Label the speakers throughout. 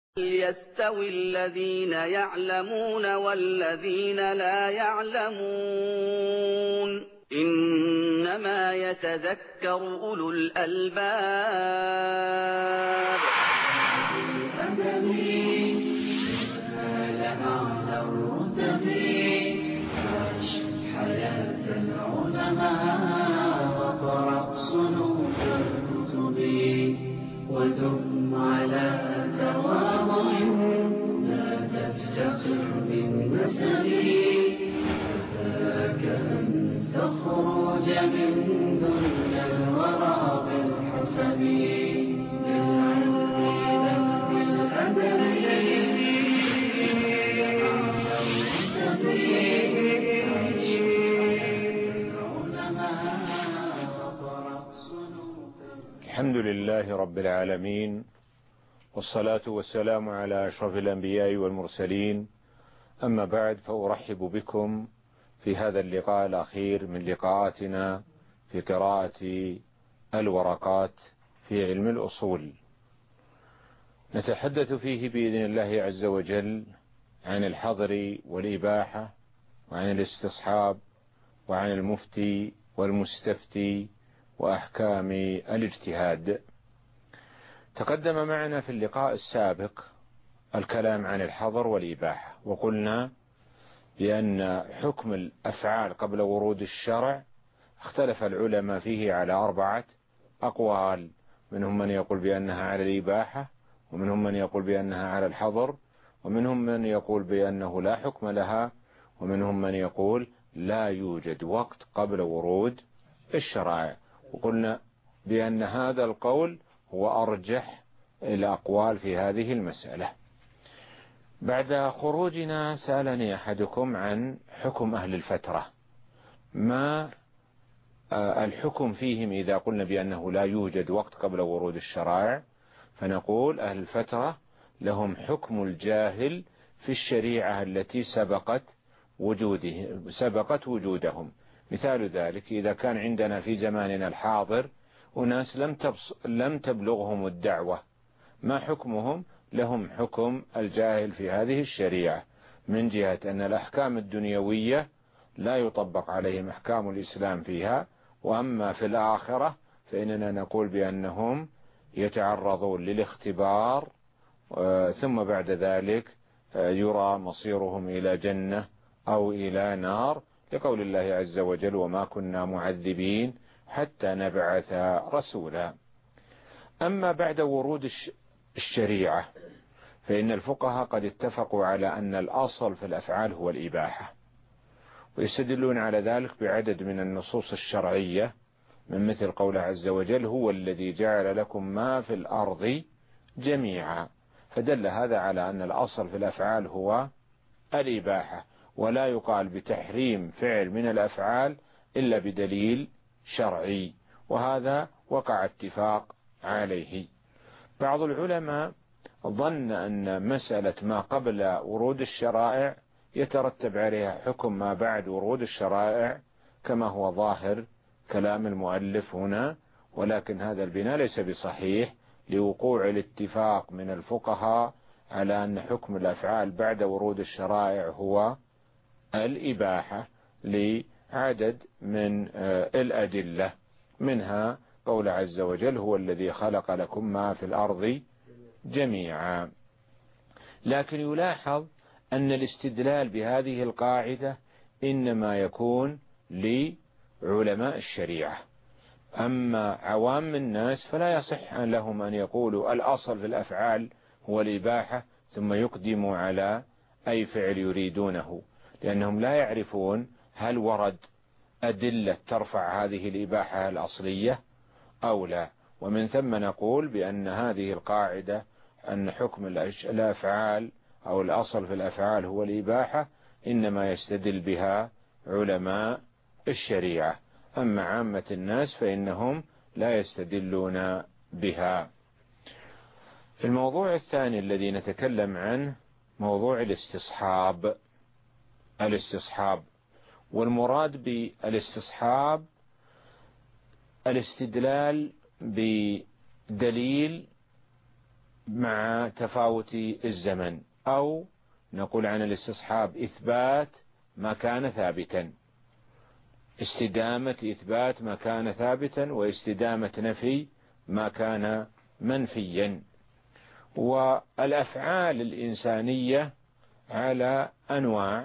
Speaker 1: يستوي الذين يعلمون والذين لا يعلمون إنما يتذكر أولو الألباب.
Speaker 2: حياة العلماء وقرأ صنوف الكتب ودم على تواضع لا تفتخر بالنسب كفاك أن تخرج من دنيا الورى بالحسب بالعلم بل بالأدب
Speaker 3: الحمد لله رب العالمين، والصلاة والسلام على أشرف الأنبياء والمرسلين. أما بعد، فأرحب بكم في هذا اللقاء الأخير من لقاءاتنا في قراءة الورقات في علم الأصول. نتحدث فيه بإذن الله عز وجل عن الحظر والإباحة، وعن الاستصحاب، وعن المفتي والمستفتي، وأحكام الاجتهاد. تقدم معنا في اللقاء السابق الكلام عن الحظر والإباحة، وقلنا بأن حكم الأفعال قبل ورود الشرع اختلف العلماء فيه على 4 أقوال، منهم من يقول بأنها على الإباحة، ومنهم من يقول بأنها على الحظر، ومنهم من يقول بأنه لا حكم لها، ومنهم من يقول لا يوجد وقت قبل ورود الشرائع. وقلنا بأن هذا القول هو أرجح الأقوال في هذه المسألة. بعد خروجنا سألني أحدكم عن حكم أهل الفترة، ما الحكم فيهم إذا قلنا بأنه لا يوجد وقت قبل ورود الشرائع؟ فنقول أهل الفترة لهم حكم الجاهل في الشريعة التي سبقت وجودهم. مثال ذلك إذا كان عندنا في زماننا الحاضر أناس لم تبلغهم الدعوة، ما حكمهم؟ لهم حكم الجاهل في هذه الشريعة، من جهة أن الأحكام الدنيوية لا يطبق عليهم أحكام الإسلام فيها، وأما في الآخرة فإننا نقول بأنهم يتعرضون للاختبار، ثم بعد ذلك يرى مصيرهم إلى جنة أو إلى نار، لقول الله عز وجل: وما كنا معذبين حتى نبعث رسولا. أما بعد ورود الشريعة فإن الفقهاء قد اتفقوا على أن الأصل في الأفعال هو الإباحة، ويستدلون على ذلك بعدد من النصوص الشرعية، من مثل قوله عز وجل: هو الذي جعل لكم ما في الأرض جميعا، فدل هذا على أن الأصل في الأفعال هو الإباحة، ولا يقال بتحريم فعل من الأفعال إلا بدليل شرعي، وهذا وقع اتفاق عليه. بعض العلماء ظن أن مسألة ما قبل ورود الشرائع يترتب عليها حكم ما بعد ورود الشرائع، كما هو ظاهر كلام المؤلف هنا، ولكن هذا البناء ليس بصحيح، لوقوع الاتفاق من الفقهاء على أن حكم الأفعال بعد ورود الشرائع هو الإباحة لعدد من الأدلة، منها قول عز وجل: هو الذي خلق لكم ما في الأرض جميعا. لكن يلاحظ أن الاستدلال بهذه القاعدة إنما يكون لعلماء الشريعة، أما عوام الناس فلا يصح لهم أن يقولوا الأصل في الأفعال هو الإباحة ثم يقدموا على أي فعل يريدونه، لأنهم لا يعرفون هل ورد أدلة ترفع هذه الإباحة الأصلية أو لا. ومن ثم نقول بأن هذه القاعدة أن حكم الأفعال أو الأصل في الأفعال هو الإباحة إنما يستدل بها علماء الشريعة، أما عامة الناس فإنهم لا يستدلون بها. الموضوع الثاني الذي نتكلم عنه موضوع الاستصحاب، والمراد بالاستصحاب الاستدلال بدليل مع تفاوت الزمن، أو نقول عن الاستصحاب إثبات ما كان ثابتا، استدامة إثبات ما كان ثابتا واستدامة نفي ما كان منفيا. والأفعال الإنسانية على أنواع.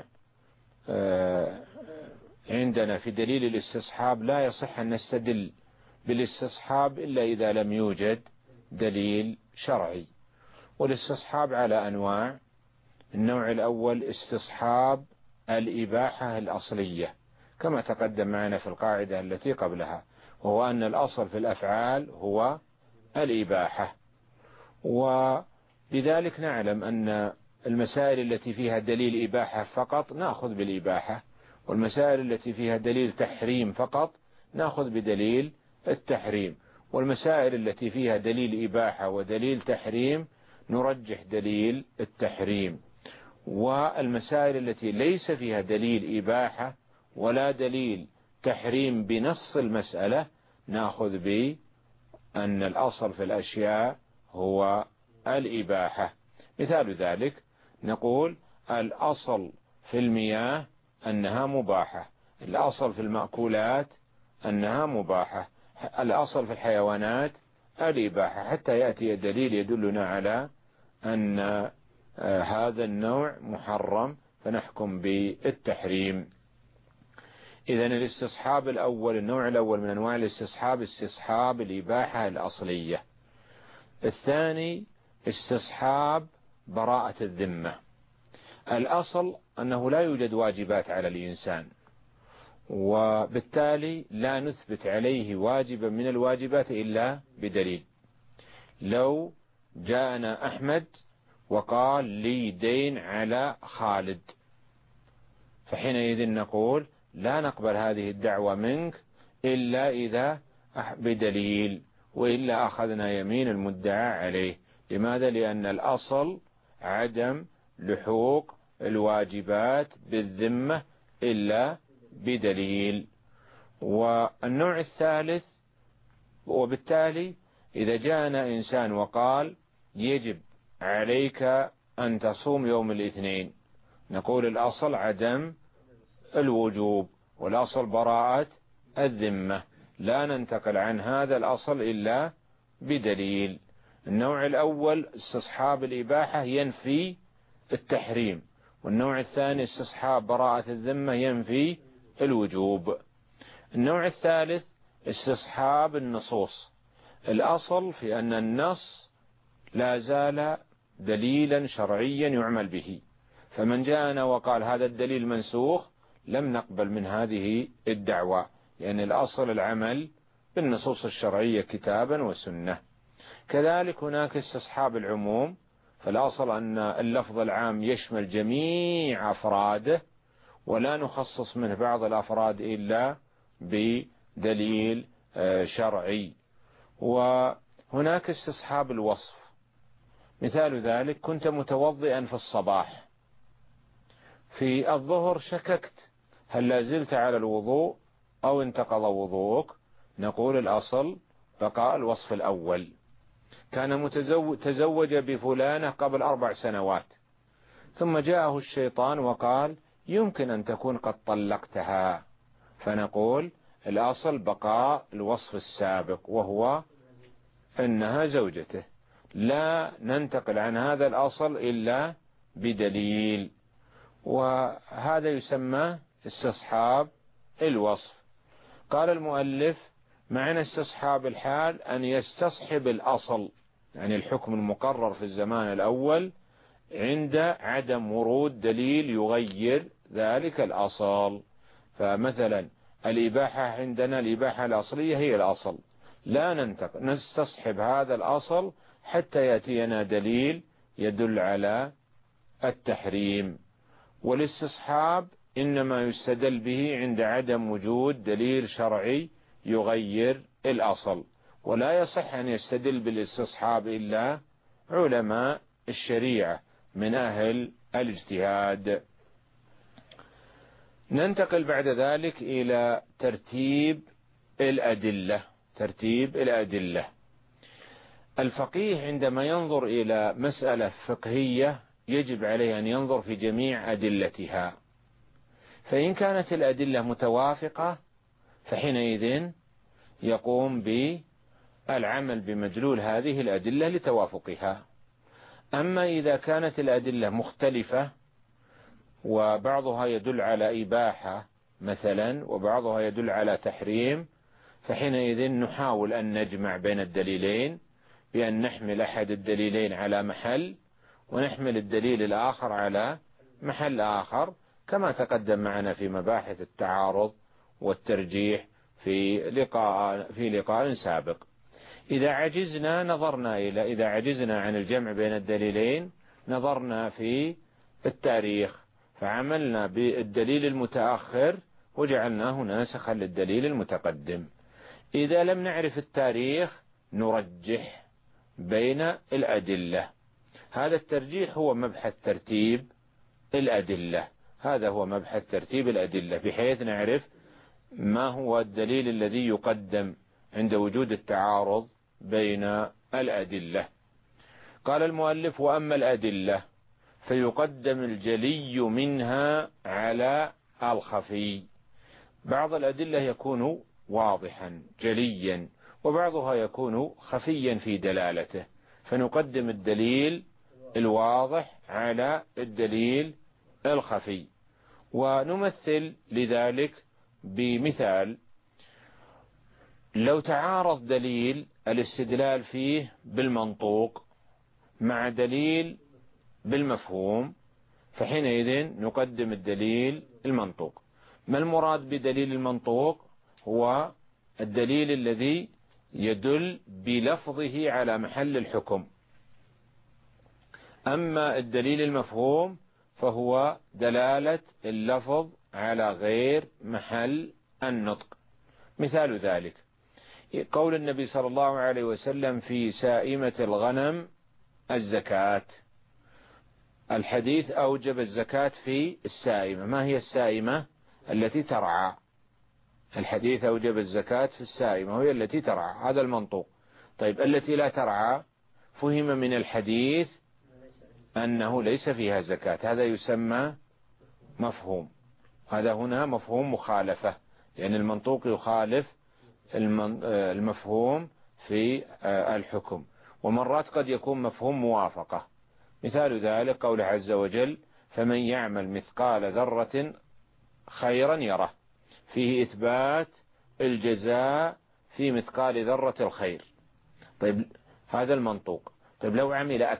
Speaker 3: عندنا في دليل الاستصحاب لا يصح أن نستدل بالاستصحاب إلا إذا لم يوجد دليل شرعي. والاستصحاب على أنواع. النوع الأول استصحاب الإباحة الأصلية كما تقدم معنا في القاعدة التي قبلها، وهو أن الأصل في الأفعال هو الإباحة. وبذلك نعلم أن المسائل التي فيها دليل إباحة فقط نأخذ بالإباحة، والمسائل التي فيها دليل تحريم فقط نأخذ بدليل التحريم، والمسائل التي فيها دليل إباحة ودليل تحريم نرجح دليل التحريم. والمسائل التي ليس فيها دليل إباحة ولا دليل تحريم بنص المسألة نأخذ بأن الأصل في الأشياء هو الإباحة. مثال ذلك نقول الأصل في المياه أنها مباحة، الأصل في المأكولات أنها مباحة، الأصل في الحيوانات الإباحة، حتى يأتي دليل يدلنا على أن هذا النوع محرم فنحكم بالتحريم. إذن الاستصحاب الأول، النوع الأول من أنواع الاستصحاب استصحاب الإباحة الأصلية. الثاني استصحاب براءة الذمة. الأصل أنه لا يوجد واجبات على الإنسان، وبالتالي لا نثبت عليه واجبا من الواجبات إلا بدليل. لو جاءنا أحمد وقال لي دين على خالد، فحينئذ نقول لا نقبل هذه الدعوة منك إلا إذا بدليل، وإلا أخذنا يمين المدعى عليه. لماذا؟ لأن الأصل عدم لحوق الواجبات بالذمة إلا بدليل. والنوع الثالث، وبالتالي إذا جاءنا إنسان وقال يجب عليك أن تصوم يوم الاثنين، نقول الأصل عدم الوجوب والأصل براءة الذمة، لا ننتقل عن هذا الأصل إلا بدليل. النوع الأول استصحاب الإباحة ينفي التحريم، والنوع الثاني استصحاب براءة الذمة ينفي الوجوب. النوع الثالث استصحاب النصوص. الأصل في أن النص لا زال دليلا شرعيا يعمل به، فمن جاءنا وقال هذا الدليل منسوخ لم نقبل من هذه الدعوة، لأن الأصل العمل بالنصوص الشرعية كتابا وسنة. كذلك هناك استصحاب العموم، فالأصل أن اللفظ العام يشمل جميع أفراده ولا نخصص منه بعض الأفراد إلا بدليل شرعي. وهناك استصحاب الوصف. مثال ذلك كنت متوضئا في الصباح، في الظهر شككت هل لازلت على الوضوء أو انتقض وضوءك، نقول الأصل بقاء الوصف الأول. كان تزوج بفلانة قبل 4 سنوات، ثم جاءه الشيطان وقال يمكن أن تكون قد طلقتها، فنقول الأصل بقاء الوصف السابق وهو أنها زوجته، لا ننتقل عن هذا الأصل إلا بدليل، وهذا يسمى استصحاب الوصف. قال المؤلف معنى استصحاب الحال أن يستصحب الأصل، يعني الحكم المقرر في الزمان الأول عند عدم ورود دليل يغير ذلك الأصل. فمثلا الإباحة عندنا الإباحة الأصلية هي الأصل، لا نستصحب هذا الأصل حتى يأتينا دليل يدل على التحريم. والاستصحاب إنما يستدل به عند عدم وجود دليل شرعي يغير الأصل، ولا يصح أن يستدل بالاستصحاب إلا علماء الشريعة من أهل الاجتهاد. ننتقل بعد ذلك إلى ترتيب الأدلة. الفقيه عندما ينظر إلى مسألة فقهية يجب عليه أن ينظر في جميع أدلتها، فإن كانت الأدلة متوافقة فحينئذ يقوم بالعمل بمدلول هذه الأدلة لتوافقها. أما إذا كانت الأدلة مختلفة وبعضها يدل على إباحة مثلا وبعضها يدل على تحريم، فحينئذ نحاول أن نجمع بين الدليلين بأن نحمل أحد الدليلين على محل ونحمل الدليل الآخر على محل آخر، كما تقدم معنا في مباحث التعارض والترجيح في لقاء سابق. إذا عجزنا عن الجمع بين الدليلين نظرنا في التاريخ فعملنا بالدليل المتأخر وجعلناه ناسخا للدليل المتقدم. إذا لم نعرف التاريخ نرجح بين الأدلة. هذا الترجيح هو مبحث ترتيب الأدلة، هذا هو مبحث ترتيب الأدلة، بحيث نعرف ما هو الدليل الذي يقدم عند وجود التعارض بين الأدلة. قال المؤلف: وأما الأدلة فيقدم الجلي منها على الخفي. بعض الأدلة يكون واضحا جليا وبعضها يكون خفيا في دلالته، فنقدم الدليل الواضح على الدليل الخفي. ونمثل لذلك بمثال: لو تعارض دليل الاستدلال فيه بالمنطوق مع دليل بالمفهوم، فحينئذ نقدم الدليل المنطوق. ما المراد بدليل المنطوق؟ هو الدليل الذي يدل بلفظه على محل الحكم. أما الدليل المفهوم فهو دلالة اللفظ على غير محل النطق. مثال ذلك قول النبي صلى الله عليه وسلم في سائمة الغنم الزكاة. الحديث أوجب الزكاة في السائمة. ما هي السائمة؟ التي ترعى. الحديث أوجب الزكاة في السائمة وهي التي ترعى، هذا المنطوق. طيب التي لا ترعى فهم من الحديث أنه ليس فيها زكاة، هذا يسمى مفهوم. هذا هنا مفهوم مخالفة، لأن المنطوق يخالف المفهوم في الحكم. ومرات قد يكون مفهوم موافقة. مثال ذلك قول عز وجل: فمن يعمل مثقال ذرة خيرا يره، فيه إثبات الجزاء في مثقال ذرة الخير. طيب هذا المنطوق. طيب لو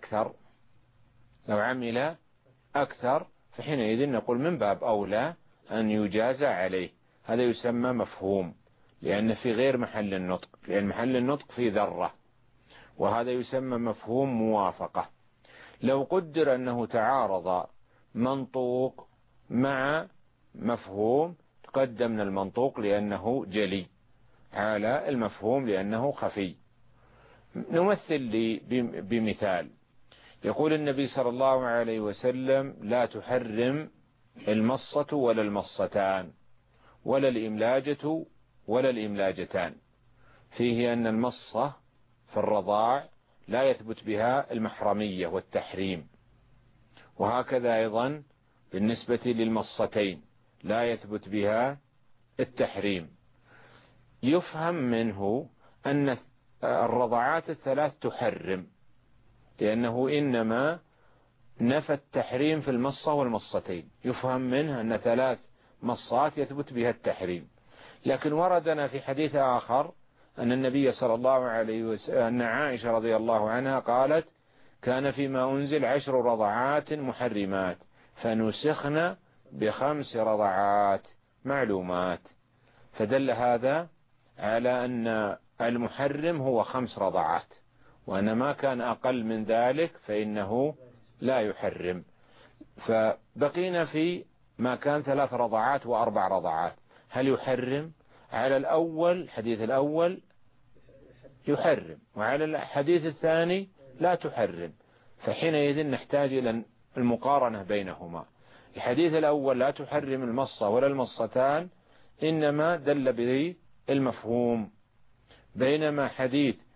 Speaker 3: عمل أكثر فحينئذ نقول من باب أولى أن يجازى عليه، هذا يسمى مفهوم لأن في غير محل النطق، لأن محل النطق في ذرة، وهذا يسمى مفهوم موافقة. لو قدر أنه تعارض منطوق مع مفهوم قدمنا المنطوق لأنه جلي على المفهوم لأنه خفي. نمثل بمثال: يقول النبي صلى الله عليه وسلم: لا تحرم المصة ولا المصتان ولا الإملاجة ولا الإملاجتان. فيه أن المصة في الرضاع لا يثبت بها المحرمية والتحريم، وهكذا أيضا بالنسبة للمصتين لا يثبت بها التحريم. يفهم منه أن الرضاعات الثلاث تحرم، لأنه إنما نفى التحريم في المصة والمصتين. يفهم منه أن 3 مصات يثبت بها التحريم. لكن وردنا في حديث آخر أن النبي صلى الله عليه وسلم أن عائشة رضي الله عنها قالت: كان فيما أنزل 10 رضعات محرمات فنسخن ب5 رضعات معلومات. فدل هذا على أن المحرم هو 5 رضعات، وأن ما كان أقل من ذلك فإنه لا يحرم. فبقينا في ما كان 3 رضعات و4 رضعات، هل يحرم؟ على الأول، الحديث الأول يحرم، وعلى الحديث الثاني لا تحرم. فحينئذ نحتاج إلى المقارنة بينهما. الحديث الأول لا تحرم المصة ولا المصتان إنما دل به المفهوم، بينما حديث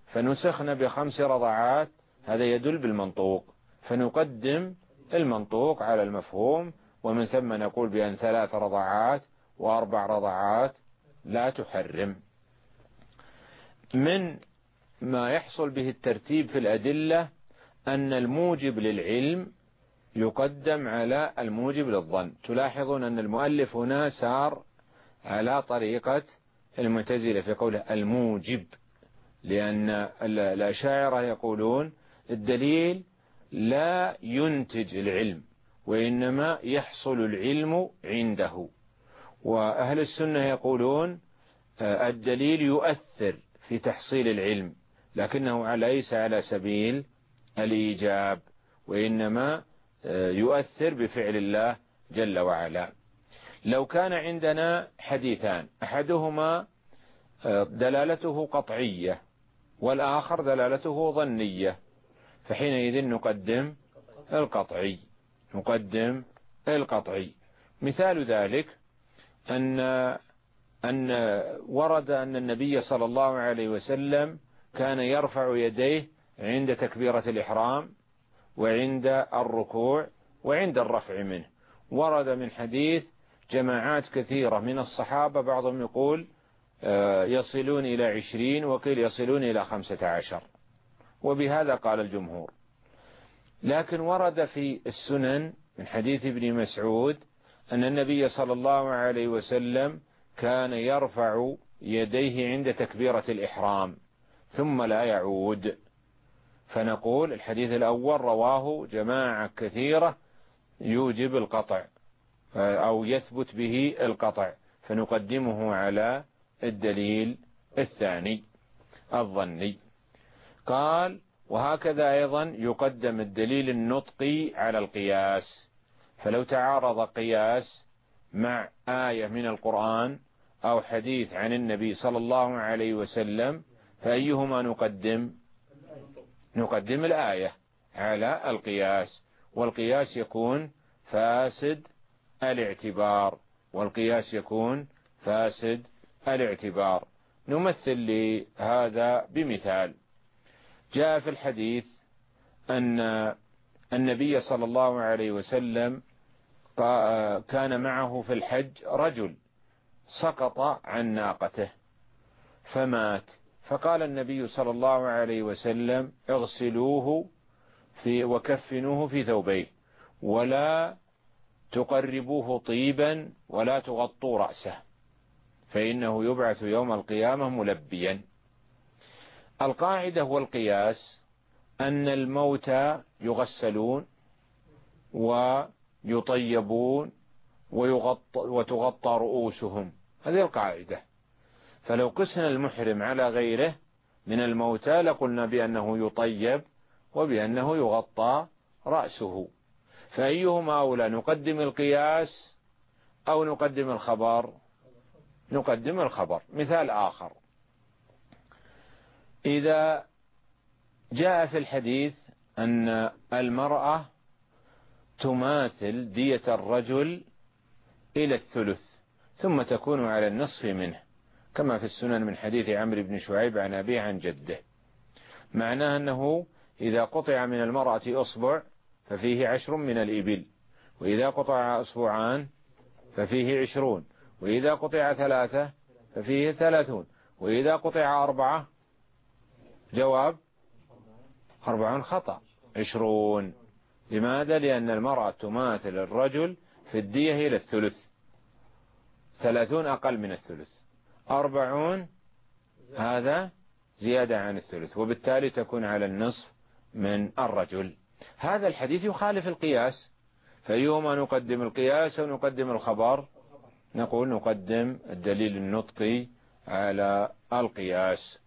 Speaker 3: فنسخن ب5 رضعات، هذا يدل بالمنطوق، فنقدم المنطوق على المفهوم، ومن ثم نقول بأن 3 رضعات و4 رضعات لا تحرم. من ما يحصل به الترتيب في الأدلة أن الموجب للعلم يقدم على الموجب للظن. تلاحظون أن المؤلف هنا سار على طريقة المعتزلة في قوله الموجب، لأن الأشاعرة يقولون الدليل لا ينتج العلم، وإنما يحصل العلم عنده. وأهل السنة يقولون الدليل يؤثر في تحصيل العلم، لكنه ليس على سبيل الإيجاب، وإنما يؤثر بفعل الله جل وعلا. لو كان عندنا حديثان أحدهما دلالته قطعية والآخر دلالته ظنية، فحينئذ نقدم القطعي. مثال ذلك أن ورد أن النبي صلى الله عليه وسلم كان يرفع يديه عند تكبيرة الإحرام وعند الركوع وعند الرفع منه. ورد من حديث جماعات كثيرة من الصحابة، بعضهم يقول يصلون إلى 20 وقيل يصلون إلى 15، وبهذا قال الجمهور. لكن ورد في السنن من حديث ابن مسعود أن النبي صلى الله عليه وسلم كان يرفع يديه عند تكبيرة الإحرام ثم لا يعود، فنقول الحديث الأول رواه جماعة كثيرة يوجب القطع أو يثبت به القطع، فنقدمه على الدليل الثاني الظني. قال وهكذا أيضا يقدم الدليل النطقي على القياس، فلو تعارض قياس مع آية من القرآن أو حديث عن النبي صلى الله عليه وسلم فأيهما نقدم الآية على القياس، والقياس يكون فاسد الاعتبار. نمثل لهذا بمثال. جاء في الحديث أن النبي صلى الله عليه وسلم كان معه في الحج رجل سقط عن ناقته فمات، فقال النبي صلى الله عليه وسلم اغسلوه وكفنوه في ثوبيه ولا تقربوه طيبا ولا تغطوا رأسه فإنه يبعث يوم القيامة ملبيا. القاعدة والقياس أن الموتى يغسلون ويطيبون وتغطى رؤوسهم، هذه القاعدة. فلو قسنا المحرم على غيره من الموتى لقلنا بأنه يطيب وبأنه يغطى رأسه، فأيهما أولى، نقدم القياس أو نقدم الخبر؟ نقدم الخبر. مثال آخر، إذا جاء في الحديث أن المرأة تماثل دية الرجل إلى الثلث ثم تكون على النصف منه، كما في السنن من حديث عمرو بن شعيب عن أبيه عن جده، معناه أنه إذا قطع من المرأة أصبع ففيه 10 من الإبل، وإذا قطع أصبعان ففيه 20، وإذا قطع 3 ففيه 30، وإذا قطع 4 جواب 4 خطأ 20. لماذا؟ لأن المرأة تماثل الرجل في الدية إلى الثلث، 30 أقل من الثلث، 40 هذا زيادة عن الثلث، وبالتالي تكون على النصف من الرجل. هذا الحديث يخالف القياس، فأيهما نقدم، القياس أو نقدم الخبر؟ نقول نقدم الدليل النطقي على القياس.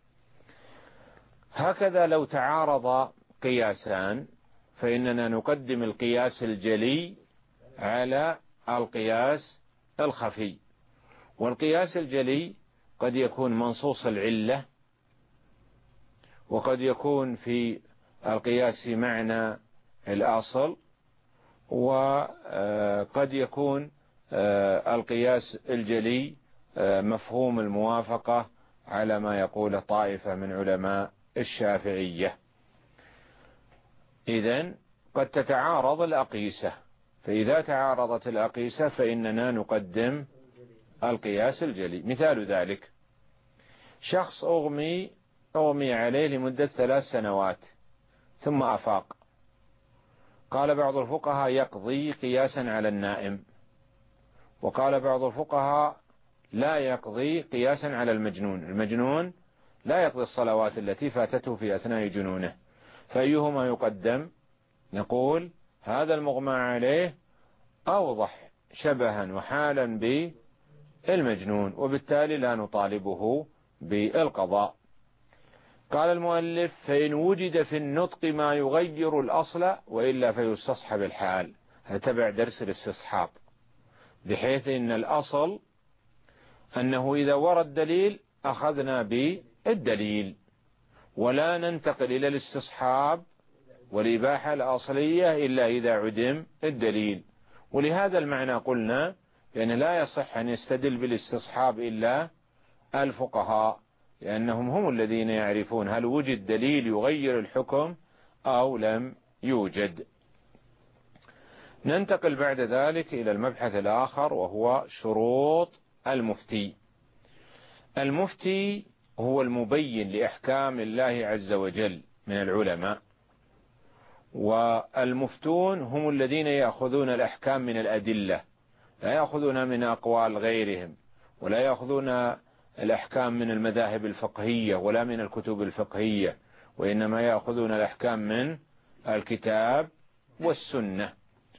Speaker 3: هكذا لو تعارض قياسان فإننا نقدم القياس الجلي على القياس الخفي. والقياس الجلي قد يكون منصوص العلة، وقد يكون في القياس في معنى الأصل، وقد يكون القياس الجلي مفهوم الموافقة على ما يقول طائفة من علماء الشافعية. إذن قد تتعارض الأقيسة، فإذا تعارضت الأقيسة فإننا نقدم القياس الجلي. مثال ذلك: شخص أغمي عليه لمدة 3 سنوات ثم أفاق. قال بعض الفقهاء يقضي قياسا على النائم، وقال بعض الفقهاء لا يقضي قياسا على المجنون. المجنون لا يقضي الصلوات التي فاتته في أثناء جنونه، فأيهما يقدم؟ نقول هذا المغمى عليه أوضح شبها وحالا بالمجنون، وبالتالي لا نطالبه بالقضاء. قال المؤلف: فإن وجد في النطق ما يغير الأصل وإلا فيستصحب الحال. هتبع درس الاستصحاب، بحيث إن الأصل أنه إذا ورد دليل أخذنا بالدليل، ولا ننتقل إلى الاستصحاب والإباحة الأصلية إلا إذا عدم الدليل. ولهذا المعنى قلنا بأن لا يصح أن يستدل بالاستصحاب إلا الفقهاء، لأنهم هم الذين يعرفون هل وجد دليل يغير الحكم أو لم يوجد. ننتقل بعد ذلك إلى المبحث الآخر، وهو شروط المفتي. المفتي هو المبين لأحكام الله عز وجل من العلماء، والمفتون هم الذين يأخذون الأحكام من الأدلة، لا يأخذون من أقوال غيرهم، ولا يأخذون الأحكام من المذاهب الفقهية ولا من الكتب الفقهية، وإنما يأخذون الأحكام من الكتاب والسنة.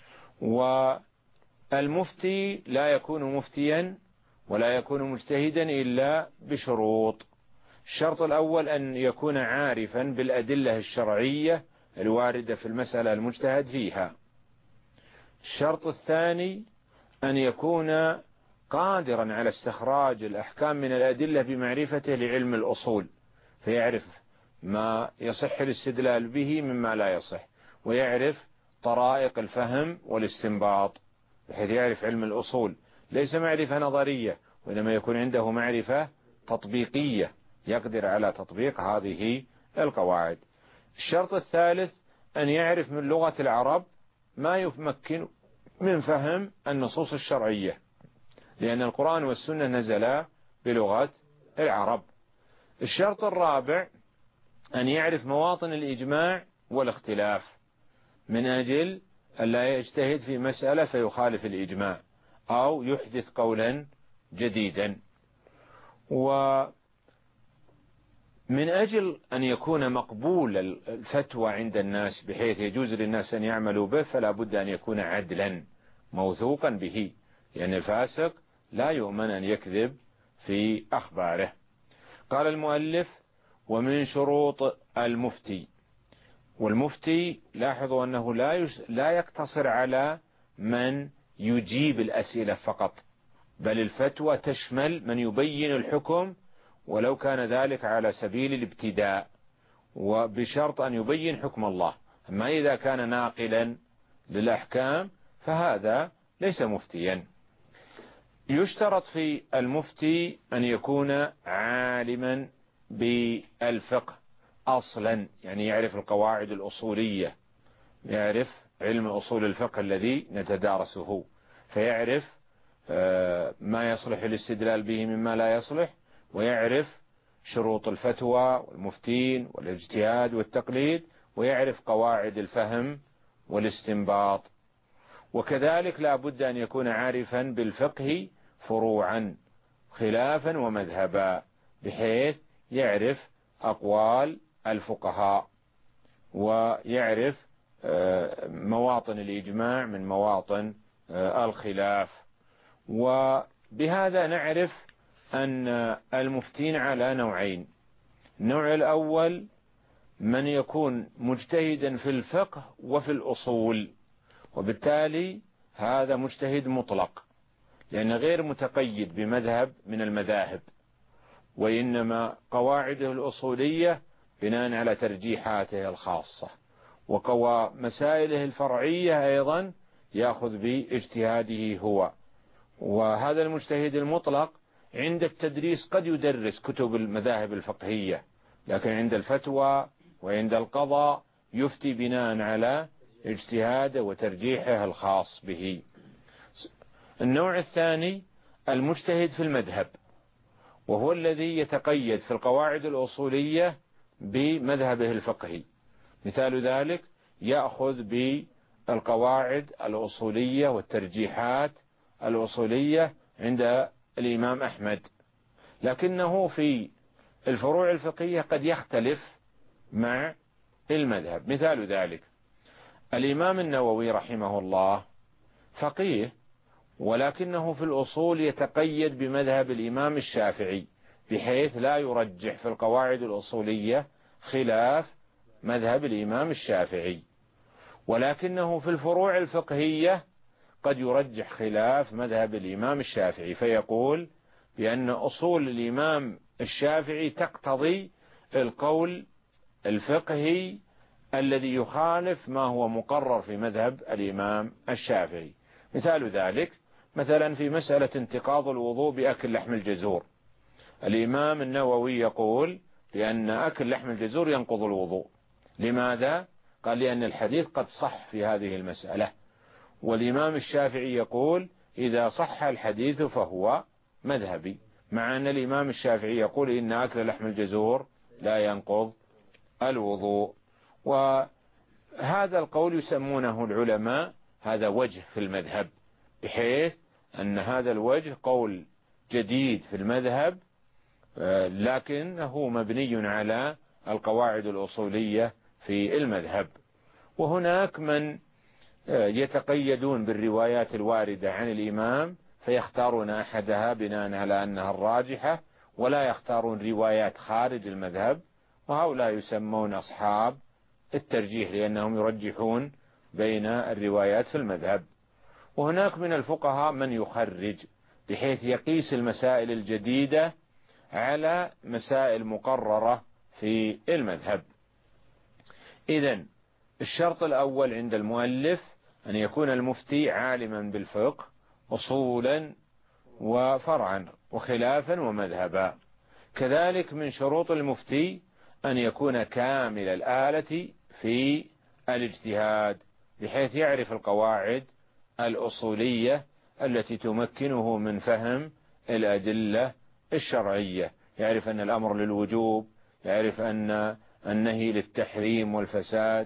Speaker 3: والمفتي لا يكون مفتيا ولا يكون مجتهدا إلا بشروط. الشرط الأول أن يكون عارفا بالأدلة الشرعية الواردة في المسألة المجتهد فيها. الشرط الثاني أن يكون قادرا على استخراج الأحكام من الأدلة بمعرفته لعلم الأصول، فيعرف ما يصح الاستدلال به مما لا يصح، ويعرف طرائق الفهم والاستنباط، بحيث يعرف علم الأصول ليس معرفة نظرية، وإنما يكون عنده معرفة تطبيقية يقدر على تطبيق هذه القواعد. الشرط الثالث أن يعرف من لغة العرب ما يمكن من فهم النصوص الشرعية، لأن القرآن والسنة نزلا بلغة العرب. الشرط الرابع أن يعرف مواطن الإجماع والاختلاف، من أجل أن لا يجتهد في مسألة فيخالف الإجماع أو يحدث قولا جديدا. ومن أجل أن يكون مقبول الفتوى عند الناس بحيث يجوز للناس أن يعملوا به، فلا بد أن يكون عدلا موثوقا به، لأن الفاسق لا يؤمن أن يكذب في أخباره. قال المؤلف: ومن شروط المفتي. والمفتي لاحظوا أنه لا يقتصر على من يجيب الأسئلة فقط، بل الفتوى تشمل من يبين الحكم ولو كان ذلك على سبيل الابتداء، وبشرط أن يبين حكم الله. أما إذا كان ناقلا للأحكام فهذا ليس مفتيا. يشترط في المفتي أن يكون عالما بالفقه أصلا، يعني يعرف القواعد الأصولية، يعرف علم أصول الفقه الذي نتدارسه، فيعرف ما يصلح الاستدلال به مما لا يصلح، ويعرف شروط الفتوى والمفتين والاجتهاد والتقليد، ويعرف قواعد الفهم والاستنباط. وكذلك لا بد أن يكون عارفا بالفقه فروعا خلافا ومذهبا، بحيث يعرف أقوال الفقهاء ويعرف مواطن الإجماع من مواطن الخلاف. وبهذا نعرف أن المفتين على نوعين: النوع الأول من يكون مجتهدا في الفقه وفي الأصول، وبالتالي هذا مجتهد مطلق، لأن غير متقيد بمذهب من المذاهب، وإنما قواعده الأصولية بناء على ترجيحاته الخاصة، ومسائله الفرعية أيضا يأخذ باجتهاده هو. وهذا المجتهد المطلق عند التدريس قد يدرس كتب المذاهب الفقهية، لكن عند الفتوى وعند القضاء يفتي بناء على اجتهاده وترجيحه الخاص به. النوع الثاني المجتهد في المذهب، وهو الذي يتقيد في القواعد الأصولية بمذهبه الفقهي. مثال ذلك يأخذ بالقواعد الأصولية والترجيحات الأصولية عند الإمام أحمد، لكنه في الفروع الفقهية قد يختلف مع المذهب. مثال ذلك الإمام النووي رحمه الله فقيه، ولكنه في الأصول يتقيد بمذهب الإمام الشافعي، بحيث لا يرجح في القواعد الأصولية خلاف مذهب الإمام الشافعي، ولكنه في الفروع الفقهية قد يرجح خلاف مذهب الإمام الشافعي، فيقول بأن أصول الإمام الشافعي تقتضي القول الفقهي الذي يخالف ما هو مقرر في مذهب الإمام الشافعي. مثال ذلك مثلا في مسألة انتقاض الوضوء بأكل لحم الجزور، الإمام النووي يقول بأن أكل لحم الجزور ينقض الوضوء. لماذا؟ قال لأن الحديث قد صح في هذه المسألة، والإمام الشافعي يقول إذا صح الحديث فهو مذهبي، مع أن الإمام الشافعي يقول إن أكل لحم الجزور لا ينقض الوضوء. وهذا القول يسمونه العلماء هذا وجه في المذهب، بحيث أن هذا الوجه قول جديد في المذهب، لكنه مبني على القواعد الأصولية في المذهب. وهناك من يتقيدون بالروايات الواردة عن الإمام فيختارون أحدها بناء على أنها الراجحة، ولا يختارون روايات خارج المذهب، وهؤلاء يسمون أصحاب الترجيح، لأنهم يرجحون بين الروايات في المذهب. وهناك من الفقهاء من يخرج، بحيث يقيس المسائل الجديدة على مسائل مقررة في المذهب. إذن الشرط الأول عند المؤلف أن يكون المفتي عالما بالفقه أصولا وفرعا وخلافا ومذهبا. كذلك من شروط المفتي أن يكون كامل الآلة في الاجتهاد، بحيث يعرف القواعد الأصولية التي تمكنه من فهم الأدلة الشرعية، يعرف أن الأمر للوجوب، يعرف أن النهي للتحريم والفساد.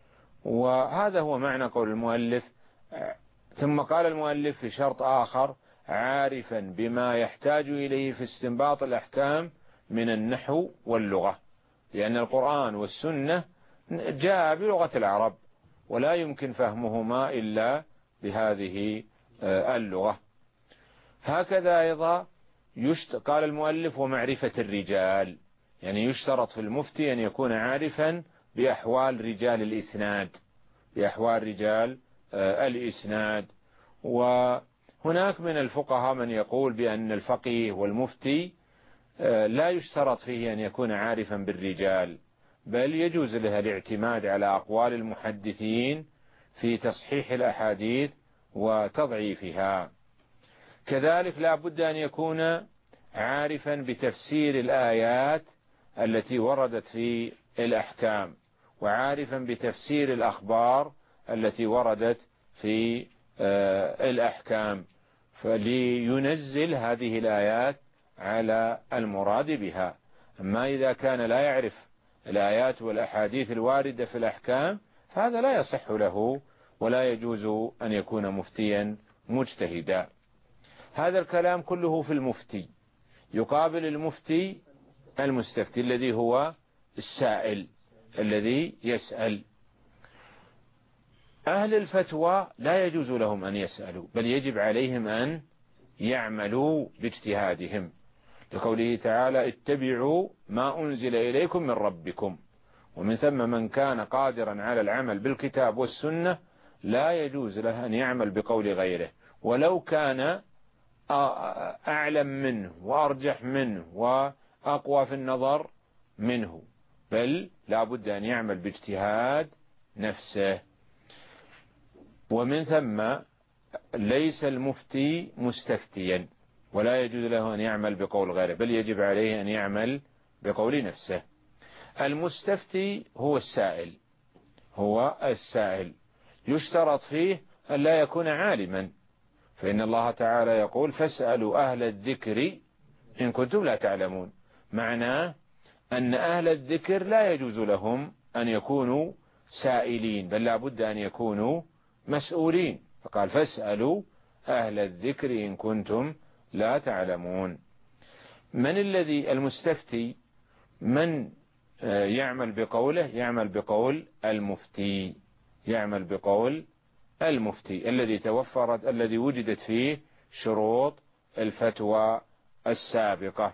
Speaker 3: وهذا هو معنى قول المؤلف. ثم قال المؤلف في شرط آخر عارفا بما يحتاج إليه في استنباط الأحكام من النحو واللغة، لأن القرآن والسنة جاء بلغة العرب، ولا يمكن فهمهما إلا بهذه اللغة. هكذا أيضا قال المؤلف ومعرفة الرجال، يعني يشترط في المفتي أن يكون عارفا بأحوال رجال الإسناد، بأحوال رجال الإسناد. وهناك من الفقهاء من يقول بأن الفقيه والمفتي لا يشترط فيه أن يكون عارفا بالرجال، بل يجوز له الاعتماد على أقوال المحدثين في تصحيح الأحاديث وتضعيفها. كذلك لا بد أن يكون عارفا بتفسير الآيات التي وردت في الأحكام، وعارفا بتفسير الأخبار التي وردت في الأحكام، فلينزل هذه الآيات على المراد بها. أما إذا كان لا يعرف الآيات والأحاديث الواردة في الأحكام هذا لا يصح له، ولا يجوز أن يكون مفتيا مجتهدا. هذا الكلام كله في المفتي. يقابل المفتي المستفتي الذي هو السائل الذي يسأل. أهل الفتوى لا يجوز لهم أن يسألوا، بل يجب عليهم أن يعملوا باجتهادهم، لقوله تعالى اتبعوا ما أنزل إليكم من ربكم. ومن ثم من كان قادرا على العمل بالكتاب والسنة لا يجوز له أن يعمل بقول غيره، ولو كان أعلم منه وأرجح منه وأقوى في النظر منه، بل لا بد أن يعمل باجتهاد نفسه. ومن ثم ليس المفتي مستفتيا، ولا يجوز له أن يعمل بقول غيره، بل يجب عليه أن يعمل بقول نفسه. المستفتي هو السائل يشترط فيه أن لا يكون عالما، فإن الله تعالى يقول فاسألوا أهل الذكر إن كنتم لا تعلمون، معناه أن أهل الذكر لا يجوز لهم أن يكونوا سائلين، بل لا بد أن يكونوا مسؤولين، فقال فاسألوا أهل الذكر إن كنتم لا تعلمون. من الذي المستفتي؟ من يعمل بقوله؟ يعمل بقول المفتي، يعمل بقول المفتي الذي وجدت فيه شروط الفتوى السابقة.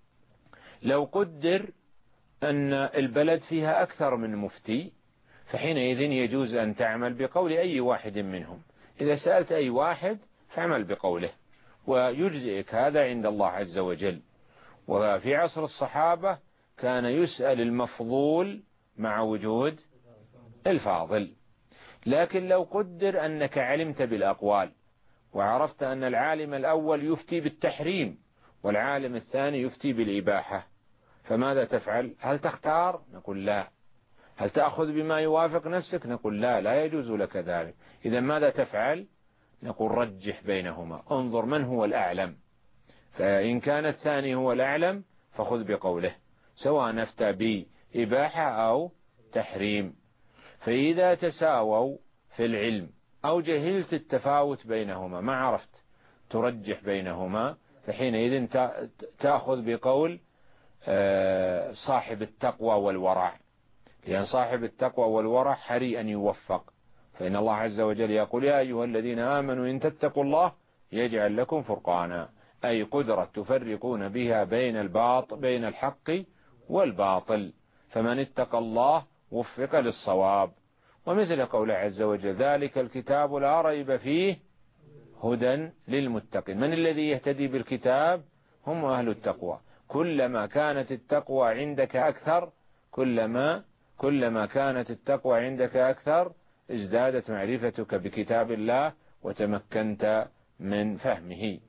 Speaker 3: لو قدر أن البلد فيها أكثر من مفتي فحينئذ يجوز أن تعمل بقول أي واحد منهم، إذا سألت أي واحد فاعمل بقوله ويجزئك هذا عند الله عز وجل. وفي عصر الصحابة كان يسأل المفضول مع وجود الفاضل. لكن لو قدر أنك علمت بالأقوال وعرفت أن العالم الأول يفتي بالتحريم والعالم الثاني يفتي بالإباحة، فماذا تفعل؟ هل تختار؟ نقول لا. هل تأخذ بما يوافق نفسك؟ نقول لا، لا يجوز لك ذلك. إذا ماذا تفعل؟ نقول رجح بينهما، انظر من هو الأعلم، فإن كان الثاني هو الأعلم فخذ بقوله سواء نفتى بإباحة أو تحريم. فإذا تساووا في العلم أو جهلت التفاوت بينهما ما عرفت ترجح بينهما، فحينئذ تأخذ بقول صاحب التقوى والورع، لأن صاحب التقوى والورع حري أن يوفق، فإن الله عز وجل يقول يا أيها الذين آمنوا إن تتقوا الله يجعل لكم فرقانا، أي قدرة تفرقون بها بين الحق والباطل، فمن اتقى الله وفق للصواب. ومثل قوله عز وجل ذلك الكتاب لا ريب فيه هدى للمتقين. من الذي يهتدي بالكتاب؟ هم أهل التقوى. كلما كانت التقوى عندك أكثر كلما كانت التقوى عندك أكثر ازدادت معرفتك بكتاب الله وتمكنت من فهمه.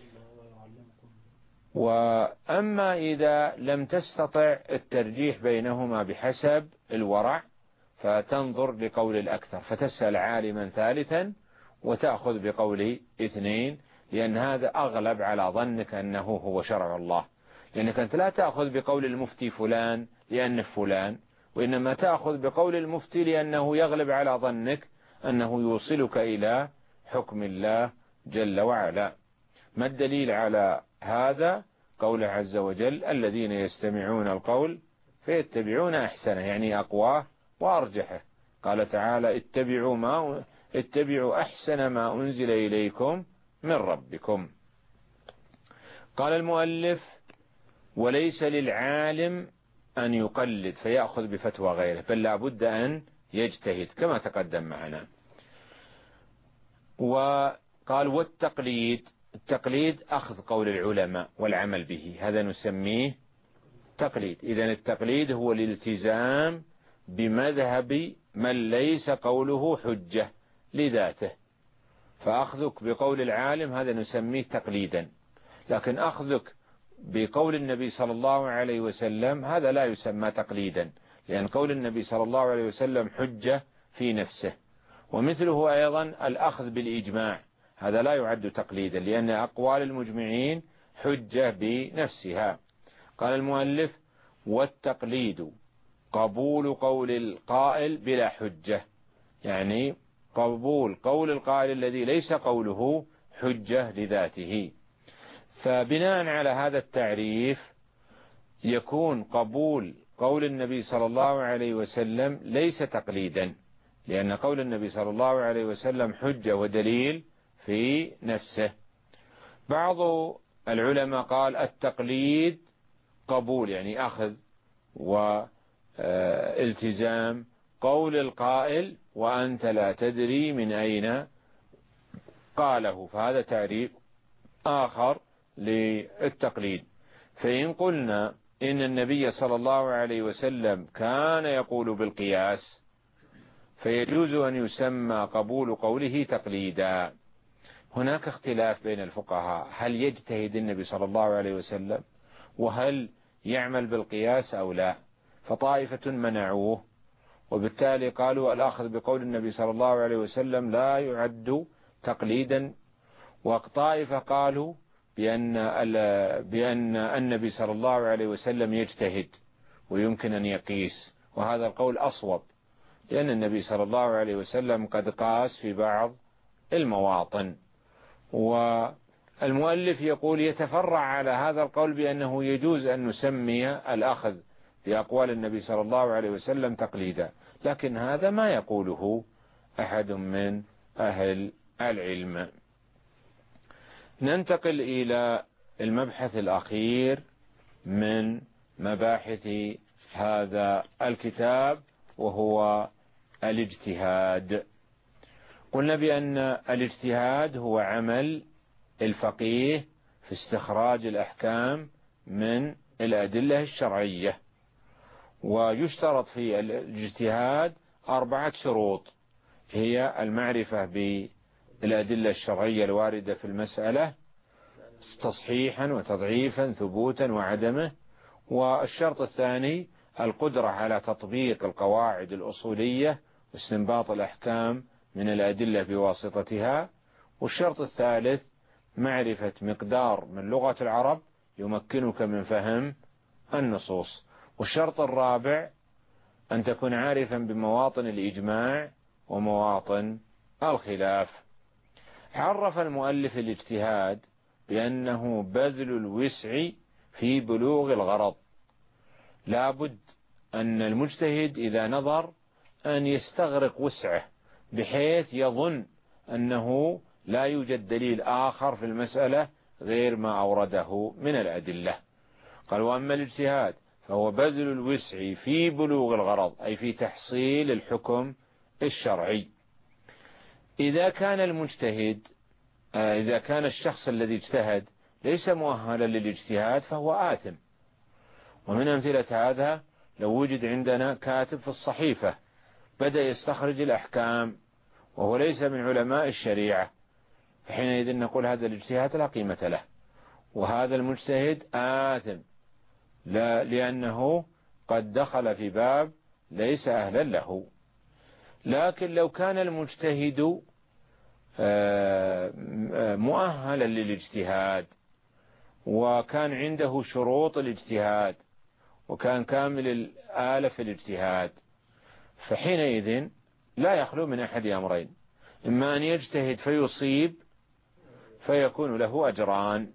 Speaker 3: وأما إذا لم تستطع الترجيح بينهما بحسب الورع فتنظر لقول الأكثر، فتسأل عالما ثالثا وتأخذ بقول اثنين، لأن هذا أغلب على ظنك أنه هو شرع الله، لأنك أنت لا تأخذ بقول المفتي فلان لأنه فلان، وإنما تأخذ بقول المفتي لأنه يغلب على ظنك أنه يوصلك إلى حكم الله جل وعلا. ما الدليل على هذا؟ قوله عز وجل الذين يستمعون القول فيتبعون أحسنه، يعني أقواه وأرجحه. قال تعالى اتبعوا أحسن ما أنزل إليكم من ربكم. قال المؤلف وليس للعالم أن يقلد فيأخذ بفتوى غيره، بل لا بد أن يجتهد كما تقدم معنا. وقال التقليد أخذ قول العلماء والعمل به، هذا نسميه تقليد. إذن التقليد هو الالتزام بمذهب من ليس قوله حجة لذاته، فأخذك بقول العالم هذا نسميه تقليدا. لكن أخذك بقول النبي صلى الله عليه وسلم هذا لا يسمى تقليدا، لأن قول النبي صلى الله عليه وسلم حجة في نفسه. ومثله أيضا الأخذ بالإجماع، هذا لا يعد تقليدا، لأن أقوال المجمعين حجة بنفسها. قال المؤلف والتقليد قبول قول القائل بلا حجة، يعني قبول قول القائل الذي ليس قوله حجة لذاته. فبناء على هذا التعريف يكون قبول قول النبي صلى الله عليه وسلم ليس تقليدا، لأن قول النبي صلى الله عليه وسلم حجة ودليل في نفسه. بعض العلماء قال التقليد قبول، يعني أخذ والتزام قول القائل وأنت لا تدري من أين قاله، فهذا تعريف آخر للتقليد. فإن قلنا إن النبي صلى الله عليه وسلم كان يقول بالقياس فيجوز أن يسمى قبول قوله تقليدا. هناك اختلاف بين الفقهاء، هل يجتهد النبي صلى الله عليه وسلم وهل يعمل بالقياس أو لا؟ فطائفة منعوه، وبالتالي قالوا الأخذ بقول النبي صلى الله عليه وسلم لا يعد تقليدا. وطائفة قالوا بأن النبي صلى الله عليه وسلم يجتهد ويمكن أن يقيس، وهذا القول أصوب، لأن النبي صلى الله عليه وسلم قد قاس في بعض المواطن. والمؤلف يقول يتفرع على هذا القول بأنه يجوز أن نسمي الأخذ بأقوال النبي صلى الله عليه وسلم تقليدا، لكن هذا ما يقوله أحد من أهل العلم. ننتقل إلى المبحث الأخير من مباحث هذا الكتاب، وهو الاجتهاد. قلنا بأن الاجتهاد هو عمل الفقيه في استخراج الأحكام من الأدلة الشرعية، ويشترط في الاجتهاد 4 شروط، هي المعرفة بالأدلة الشرعية الواردة في المسألة تصحيحا وتضعيفا ثبوتا وعدمه، والشرط الثاني القدرة على تطبيق القواعد الأصولية واستنباط الأحكام من الأدلة بواسطتها، والشرط الثالث معرفة مقدار من لغة العرب يمكنك من فهم النصوص، والشرط الرابع أن تكون عارفا بمواطن الإجماع ومواطن الخلاف. عرف المؤلف الاجتهاد بأنه بذل الوسع في بلوغ الغرض، لابد أن المجتهد إذا نظر أن يستغرق وسعه بحيث يظن أنه لا يوجد دليل آخر في المسألة غير ما أورده من الأدلة. قال وأما الاجتهاد فهو بذل الوسع في بلوغ الغرض، أي في تحصيل الحكم الشرعي. إذا كان الشخص الذي اجتهد ليس مؤهلا للاجتهاد فهو آثم. ومن أمثلة هذا لو وجد عندنا كاتب في الصحيفة بدأ يستخرج الأحكام وهو ليس من علماء الشريعة، فحينئذ نقول هذا الاجتهاد لا قيمة له، وهذا المجتهد آثم لأنه قد دخل في باب ليس أهلا له. لكن لو كان المجتهد مؤهلا للاجتهاد وكان عنده شروط الاجتهاد وكان كامل الآلة في الاجتهاد، فحينئذ لا يخلو من أحد أمرين: إما أن يجتهد فيصيب فيكون له أجران،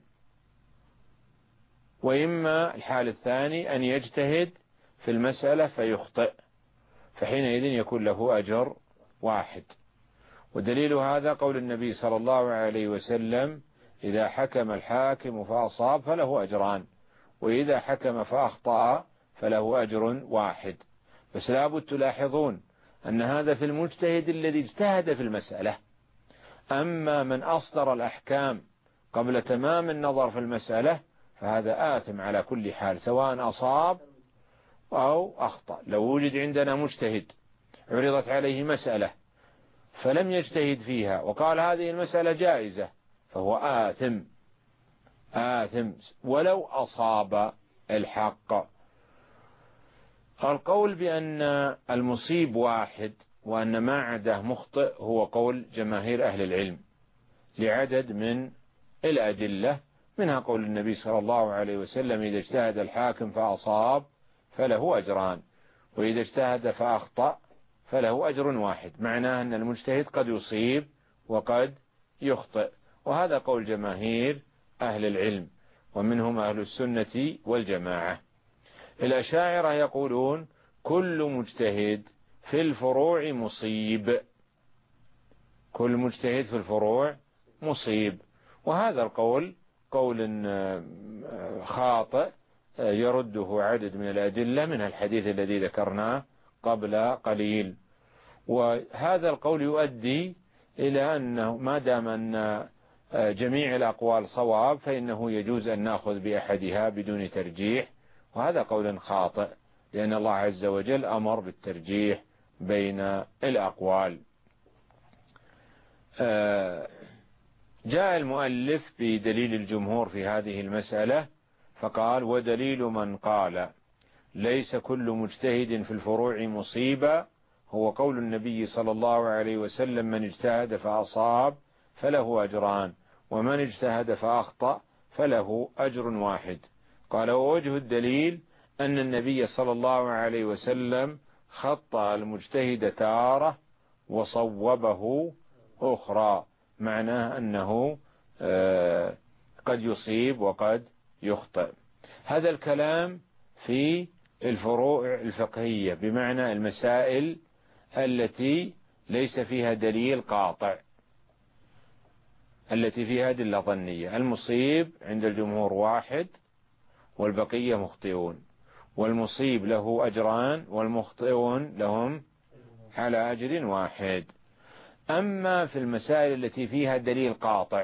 Speaker 3: وإما الحال الثاني أن يجتهد في المسألة فيخطئ، فحينئذ يكون له أجر واحد. ودليل هذا قول النبي صلى الله عليه وسلم: إذا حكم الحاكم فأصاب فله أجران، وإذا حكم فأخطأ فله أجر واحد. بس لابد تلاحظون أن هذا في المجتهد الذي اجتهد في المسألة. أما من أصدر الأحكام قبل تمام النظر في المسألة فهذا آثم على كل حال، سواء أصاب أو أخطأ. لو وجد عندنا مجتهد عرضت عليه مسألة فلم يجتهد فيها وقال هذه المسألة جائزة فهو آثم ولو أصاب الحق. القول بأن المصيب واحد وأن ما عداه مخطئ هو قول جماهير أهل العلم لعدد من الأدلة، منها قول النبي صلى الله عليه وسلم: إذا اجتهد الحاكم فأصاب فله أجران، وإذا اجتهد فأخطأ فله أجر واحد. معناه أن المجتهد قد يصيب وقد يخطئ، وهذا قول جماهير أهل العلم ومنهم أهل السنة والجماعة. الأشاعرة يقولون كل مجتهد في الفروع مصيب، كل مجتهد في الفروع مصيب، وهذا القول قول خاطئ يرده عدد من الأدلة من الحديث الذي ذكرناه قبل قليل. وهذا القول يؤدي إلى أنه ما دام أن جميع الأقوال صواب فإنه يجوز أن نأخذ بأحدها بدون ترجيح، وهذا قول خاطئ، لأن الله عز وجل أمر بالترجيح بين الأقوال. جاء المؤلف بدليل الجمهور في هذه المسألة فقال: ودليل من قال ليس كل مجتهد في الفروع مصيبا هو قول النبي صلى الله عليه وسلم من اجتهد فأصاب فله أجران ومن اجتهد فأخطأ فله أجر واحد. قال ووجه الدليل أن النبي صلى الله عليه وسلم خطأ المجتهد تارة وصوبه أخرى، معناه أنه قد يصيب وقد يخطئ. هذا الكلام في الفروع الفقهية، بمعنى المسائل التي ليس فيها دليل قاطع، التي فيها أدلة ظنية. المصيب عند الجمهور واحد والبقية مخطئون، والمصيب له أجران والمخطئون لهم على أجر واحد. أما في المسائل التي فيها دليل قاطع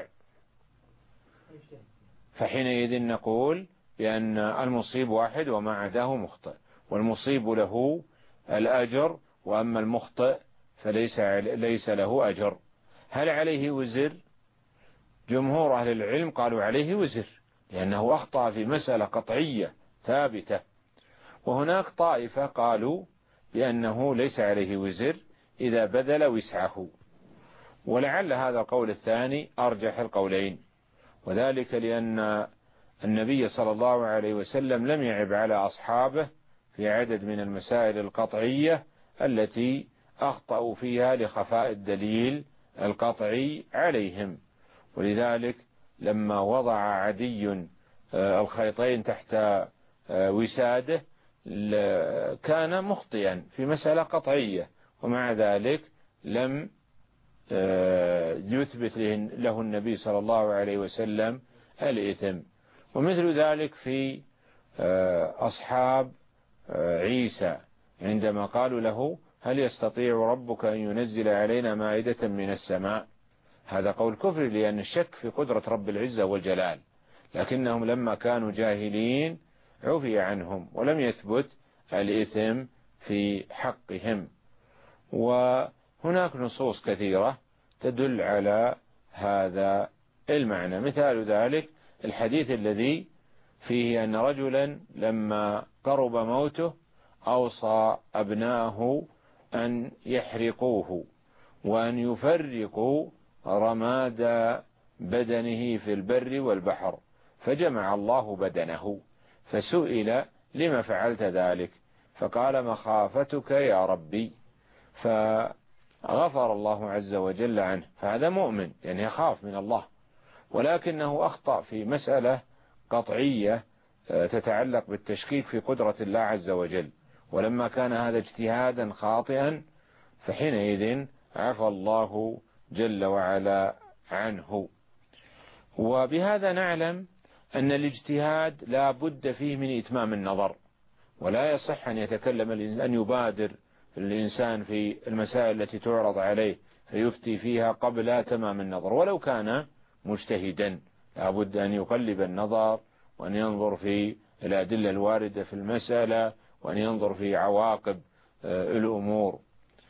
Speaker 3: فحينئذ نقول بأن المصيب واحد وما عداه مخطئ، والمصيب له الأجر، وأما المخطئ فليس له أجر. هل عليه وزر؟ جمهور أهل العلم قالوا عليه وزر، لأنه أخطأ في مسألة قطعية ثابتة. وهناك طائفة قالوا بأنه ليس عليه وزر إذا بذل وسعه، ولعل هذا القول الثاني أرجح القولين، وذلك لأن النبي صلى الله عليه وسلم لم يعب على أصحابه في عدد من المسائل القطعية التي أخطأوا فيها لخفاء الدليل القطعي عليهم. ولذلك لما وضع عدي الخيطين تحت وساده كان مخطئا في مسألة قطعية، ومع ذلك لم يثبت له النبي صلى الله عليه وسلم الإثم. ومثل ذلك في أصحاب عيسى عندما قالوا له هل يستطيع ربك أن ينزل علينا مائدة من السماء، هذا قول كفر لأن الشك في قدرة رب العزة والجلال، لكنهم لما كانوا جاهلين عفي عنهم ولم يثبت الإثم في حقهم. وهناك نصوص كثيرة تدل على هذا المعنى، مثال ذلك الحديث الذي فيه أن رجلا لما قرب موته أوصى أبناءه أن يحرقوه وأن يفرقوا رماد بدنه في البر والبحر، فجمع الله بدنه، فسئل لما فعلت ذلك؟ فقال مخافتك يا ربي، فغفر الله عز وجل عنه. فهذا مؤمن يعني يخاف من الله، ولكنه أخطأ في مسألة قطعية تتعلق بالتشكيك في قدرة الله عز وجل، ولما كان هذا اجتهادا خاطئا فحينئذ عفى الله جل وعلا عنه. وبهذا نعلم أن الاجتهاد لا بد فيه من إتمام النظر، ولا يصح أن يتكلم أن يبادر الإنسان في المسائل التي تعرض عليه فيفتي فيها قبل تمام النظر، ولو كان مجتهدا لا بد أن يقلب النظر وأن ينظر في الأدلة الواردة في المسألة وأن ينظر في عواقب الأمور.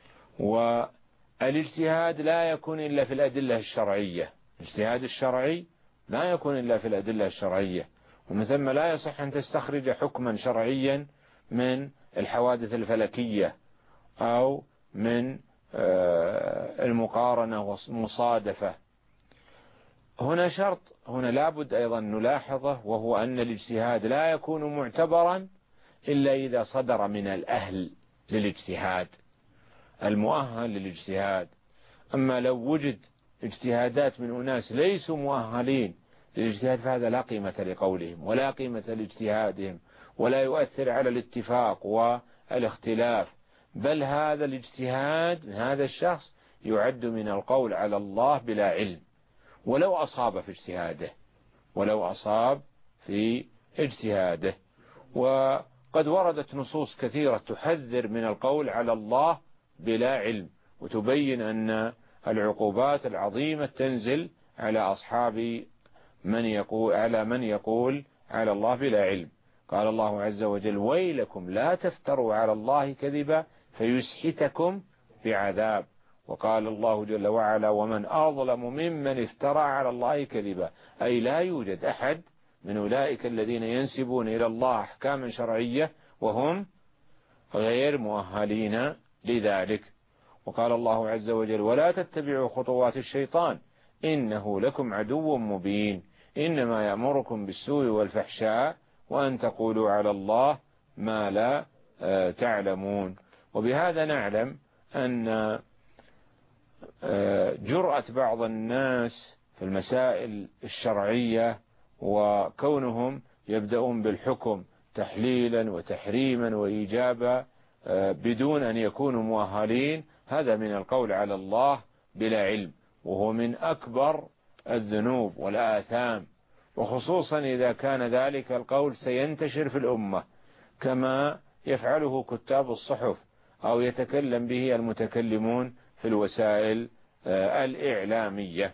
Speaker 3: والاجتهاد لا يكون إلا في الأدلة الشرعية، الاجتهاد الشرعي لا يكون إلا في الأدلة الشرعية، ومن ثم لا يصح أن تستخرج حكما شرعيا من الحوادث الفلكية أو من المقارنة والمصادفة. هنا شرط هنا لابد أيضا نلاحظه، وهو أن الاجتهاد لا يكون معتبرا إلا إذا صدر من الأهل للاجتهاد المؤهل للاجتهاد. أما لو وجد اجتهادات من أناس ليسوا مؤهلين للاجتهاد فهذا لا قيمة لقولهم ولا قيمة لاجتهادهم، ولا يؤثر على الاتفاق والاختلاف، بل هذا الاجتهاد من هذا الشخص يعد من القول على الله بلا علم ولو أصاب في اجتهاده، ولو أصاب في اجتهاده. وقد وردت نصوص كثيرة تحذر من القول على الله بلا علم، وتبين أن العقوبات العظيمة تنزل على أصحاب من يقول على الله بلا علم. قال الله عز وجل ويلكم لا تفتروا على الله كذبا فيسحتكم بعذاب. وقال الله جل وعلا ومن أظلم ممن افترى على الله كذبا، أي لا يوجد أحد من أولئك الذين ينسبون إلى الله أحكاما شرعية وهم غير مؤهلين لذلك. وقال الله عز وجل: ولا تتبعوا خطوات الشيطان إنه لكم عدو مبين إنما يأمركم بالسوء والفحشاء وأن تقولوا على الله ما لا تعلمون. وبهذا نعلم أن جرأة بعض الناس في المسائل الشرعية وكونهم يبدأون بالحكم تحليلا وتحريما وإيجابا بدون أن يكونوا مؤهلين، هذا من القول على الله بلا علم، وهو من أكبر الذنوب والآثام، وخصوصا إذا كان ذلك القول سينتشر في الأمة كما يفعله كتاب الصحف أو يتكلم به المتكلمون في الوسائل الإعلامية.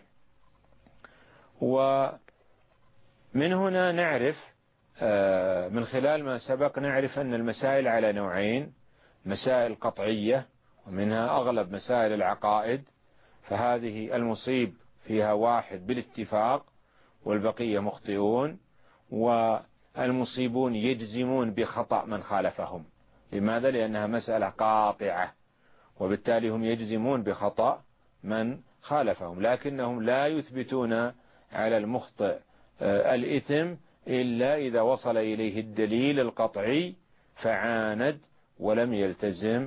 Speaker 3: ومن هنا نعرف من خلال ما سبق نعرف أن المسائل على نوعين: مسائل قطعية ومنها أغلب مسائل العقائد، فهذه المصيب فيها واحد بالاتفاق والبقية مخطئون، والمصيبون يجزمون بخطأ من خالفهم. لماذا؟ لأنها مسألة قاطعة، وبالتالي هم يجزمون بخطأ من خالفهم، لكنهم لا يثبتون على المخطئ الإثم إلا إذا وصل إليه الدليل القطعي فعاند ولم يلتزم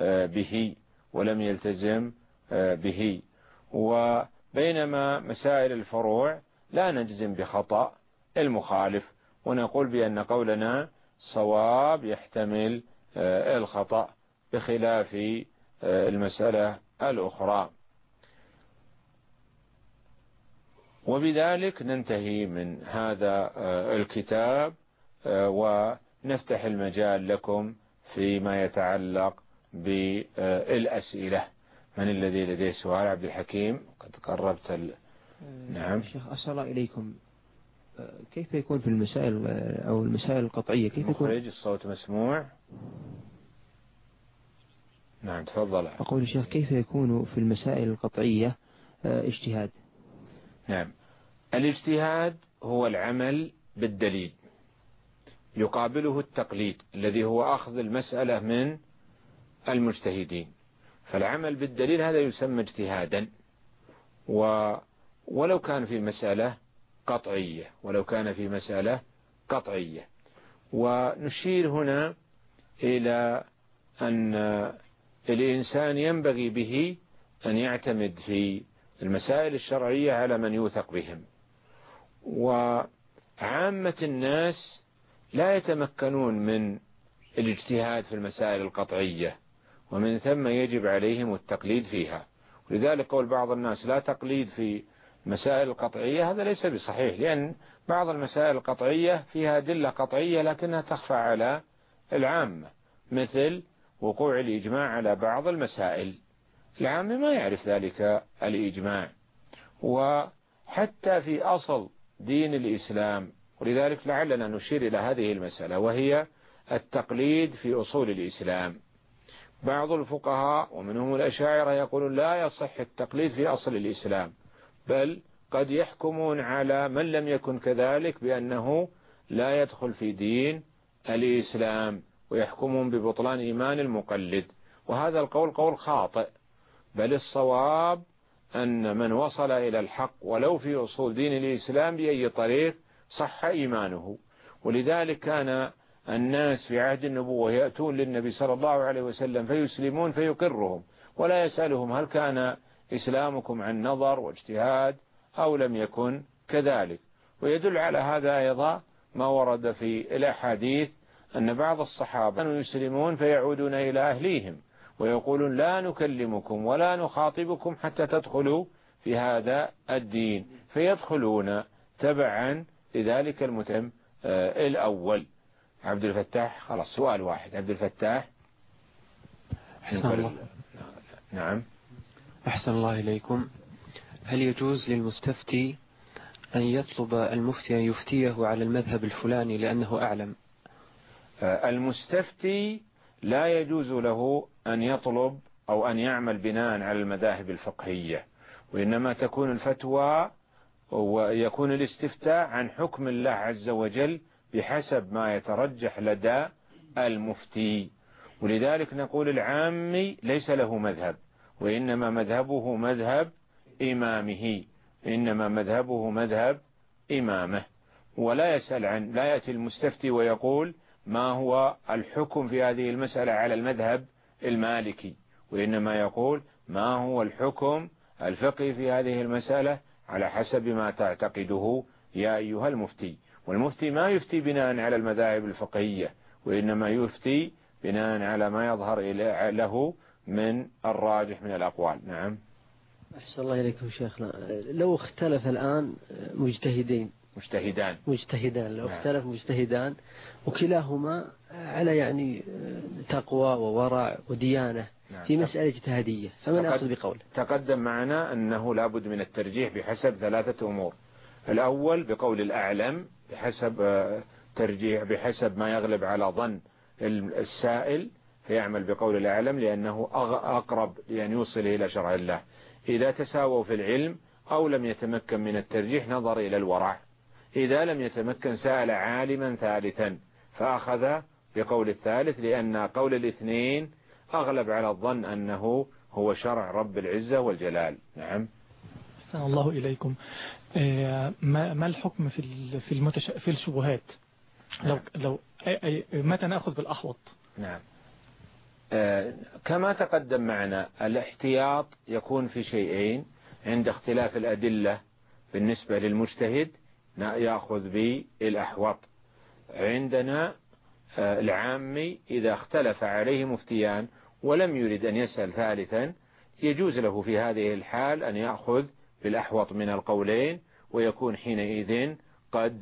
Speaker 3: به. وبينما مسائل الفروع لا نجزم بخطأ المخالف، ونقول بأن قولنا صواب يحتمل الخطأ بخلاف المسألة الأخرى. وبذلك ننتهي من هذا الكتاب ونفتح المجال لكم فيما يتعلق بالأسئلة. من الذي لديه سؤال؟ عبد الحكيم قد قربت نعم
Speaker 4: شيخ أسأل إليكم، كيف يكون في المسائل أو المسائل القطعية كيف يكون؟
Speaker 3: مخرج الصوت مسموع. نعم تفضل.
Speaker 4: أقول الشيخ كيف يكون في المسائل القطعية اجتهاد؟
Speaker 3: نعم، الاجتهاد هو العمل بالدليل يقابله التقليد الذي هو أخذ المسألة من المجتهدين، فالعمل بالدليل هذا يسمى اجتهادا، ولو كان في مسألة قطعية. ونشير هنا إلى أن الإنسان ينبغي به أن يعتمد في المسائل الشرعية على من يوثق بهم، وعامة الناس لا يتمكنون من الاجتهاد في المسائل القطعية، ومن ثم يجب عليهم التقليد فيها. ولذلك قول بعض الناس لا تقليد في مسائل القطعية، هذا ليس بصحيح، لأن بعض المسائل القطعية فيها أدلة قطعية لكنها تخفى على العامة، مثل وقوع الإجماع على بعض المسائل، العام ما يعرف ذلك الإجماع. وحتى في أصل دين الإسلام، ولذلك لعلنا نشير إلى هذه المسألة وهي التقليد في أصول الإسلام. بعض الفقهاء ومنهم الأشاعرة يقولون لا يصح التقليد في أصل الإسلام، بل قد يحكمون على من لم يكن كذلك بأنه لا يدخل في دين الإسلام، ويحكمون ببطلان إيمان المقلد، وهذا القول قول خاطئ، بل الصواب أن من وصل إلى الحق ولو في أصول دين الإسلام بأي طريق صح إيمانه. ولذلك كان الناس في عهد النبوة يأتون للنبي صلى الله عليه وسلم فيسلمون فيقرهم، ولا يسألهم هل كان إسلامكم عن نظر واجتهاد أو لم يكن كذلك. ويدل على هذا أيضا ما ورد في الأحاديث أن بعض الصحابة كانوا يسلمون فيعودون إلى أهليهم ويقولون لا نكلمكم ولا نخاطبكم حتى تدخلوا في هذا الدين، فيدخلون تبعا لذلك المتم الأول. عبد الفتاح، خلاص سؤال واحد. عبد الفتاح.
Speaker 5: أحسن الله.
Speaker 3: نعم.
Speaker 5: أحسن الله إليكم. هل يجوز للمستفتي أن يطلب المفتي أن يفتيه على المذهب الفلاني لأنه أعلم؟
Speaker 3: المستفتي لا يجوز له أن يطلب أو أن يعمل بناء على المذاهب الفقهية، وإنما تكون الفتوى ويكون الاستفتاء عن حكم الله عز وجل بحسب ما يترجح لدى المفتي. ولذلك نقول العامي ليس له مذهب، وإنما مذهبه مذهب إمامه، ولا يسأل لا يأتي المستفتي ويقول ما هو الحكم في هذه المسألة على المذهب المالكي، وإنما يقول ما هو الحكم الفقهي في هذه المسألة على حسب ما تعتقده يا أيها المفتي. والمفتي ما يفتي بناء على المذاهب الفقهية، وإنما يفتي بناء على ما يظهر له من الراجح من الأقوال. نعم.
Speaker 6: أحسن الله إليكم شيخنا. لو اختلف الآن مجتهدان لو اختلف مجتهدان وكلاهما على يعني تقوى وورع وديانة في مسألة اجتهادية، فمن أخذ بقوله؟
Speaker 3: تقدم معنا أنه لابد من الترجيح بحسب 3 أمور. الأول بقول الأعلم بحسب ترجيح بحسب ما يغلب على ظن السائل، فيعمل بقول الأعلم لأنه أقرب لأن يوصل إلى شرع الله. إذا تساووا في العلم أو لم يتمكن من الترجيح نظر إلى الورع. إذا لم يتمكن سأل عالما ثالثا فأخذ بقول الثالث، لأن قول الاثنين أغلب على الظن أنه هو شرع رب العزة والجلال. نعم.
Speaker 7: أحسن الله إليكم. ما الحكم في الشبهات؟ لو متى نأخذ بالأحوط؟
Speaker 3: نعم. كما تقدم معنا الاحتياط يكون في شيئين: عند اختلاف الأدلة بالنسبة للمجتهد يأخذ بالأحوط. عندنا العامي إذا اختلف عليه مفتيان ولم يرد أن يسأل ثالثا يجوز له في هذه الحال أن يأخذ بالأحوط من القولين، ويكون حينئذ قد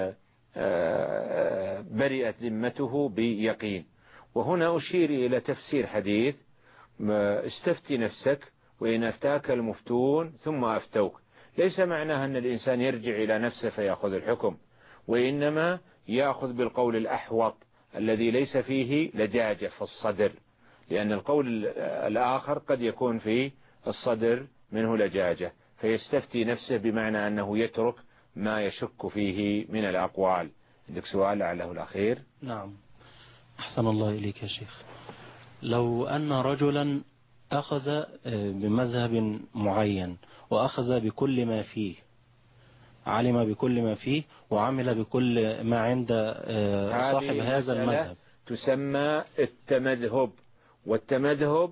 Speaker 3: برئت ذمته بيقين. وهنا أشير إلى تفسير حديث استفتي نفسك وإن أفتاك المفتون ثم أفتوك. ليس معناها أن الإنسان يرجع إلى نفسه فيأخذ الحكم، وإنما يأخذ بالقول الأحوط الذي ليس فيه لجاجة في الصدر، لأن القول الآخر قد يكون في الصدر منه لجاجة، فيستفتي نفسه بمعنى أنه يترك ما يشك فيه من الأقوال. عندك سؤال لعله الأخير؟
Speaker 8: نعم. أحسن الله إليك يا شيخ. لو أن رجلا أخذ بمذهب معين وأخذ بكل ما فيه، علم بكل ما فيه وعمل بكل ما عند صاحب هذا المذهب،
Speaker 3: تسمى التمذهب. والتمذهب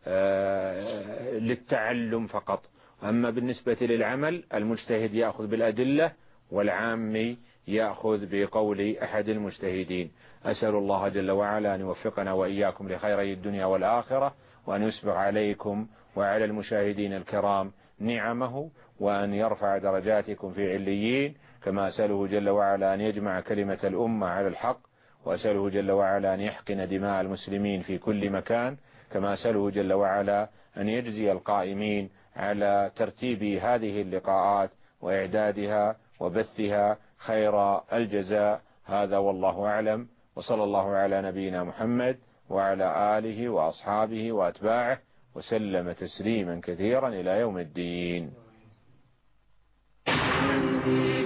Speaker 3: للتعلم فقط، أما بالنسبة للعمل المجتهد يأخذ بالأدلة والعامي يأخذ بقول أحد المجتهدين. أسأل الله جل وعلا أن يوفقنا وإياكم لخيري الدنيا والآخرة، وأن يسبغ عليكم وعلى المشاهدين الكرام نعمه، وأن يرفع درجاتكم في عليين، كما أسأله جل وعلا أن يجمع كلمة الأمة على الحق، وأسأله جل وعلا أن يحقن دماء المسلمين في كل مكان، كما أسأله جل وعلا أن يجزي القائمين على ترتيب هذه اللقاءات وإعدادها وبثها خير الجزاء. هذا والله أعلم، وصلى الله على نبينا محمد وعلى آله وأصحابه وأتباعه وسلم تسليما كثيرا إلى يوم الدين.